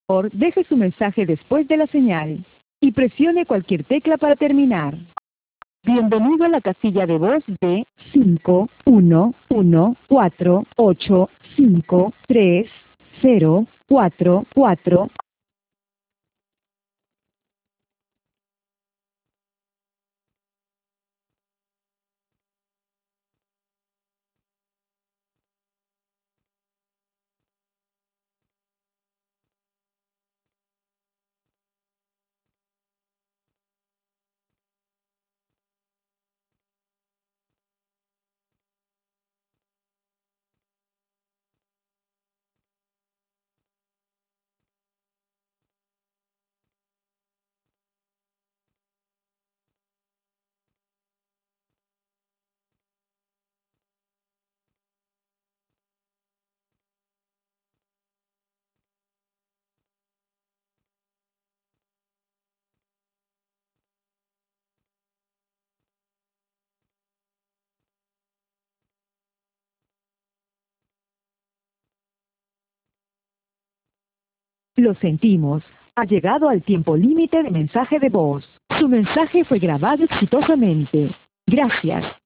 Por favor, deje su mensaje después de la señal y presione cualquier tecla para terminar. Bienvenido a la casilla de voz de 51148530044. Lo sentimos. Ha llegado al tiempo límite de mensaje de voz. Su mensaje fue grabado exitosamente. Gracias.